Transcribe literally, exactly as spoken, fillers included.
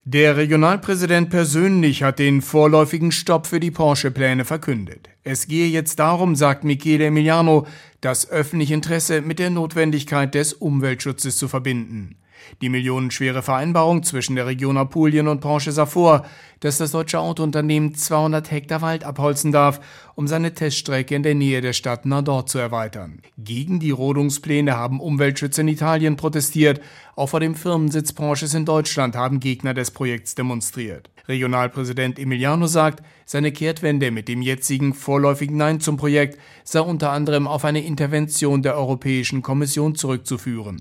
Der Regionalpräsident persönlich hat den vorläufigen Stopp für die Porsche-Pläne verkündet. Es gehe jetzt darum, sagt Michele Emiliano, das öffentliche Interesse mit der Notwendigkeit des Umweltschutzes zu verbinden. Die millionenschwere Vereinbarung zwischen der Region Apulien und Porsche sah vor, dass das deutsche Autounternehmen zweihundert Hektar Wald abholzen darf, um seine Teststrecke in der Nähe der Stadt Nador zu erweitern. Gegen die Rodungspläne haben Umweltschützer in Italien protestiert. Auch vor dem Firmensitz Porsches in Deutschland haben Gegner des Projekts demonstriert. Regionalpräsident Emiliano sagt, seine Kehrtwende mit dem jetzigen vorläufigen Nein zum Projekt sei unter anderem auf eine Intervention der Europäischen Kommission zurückzuführen.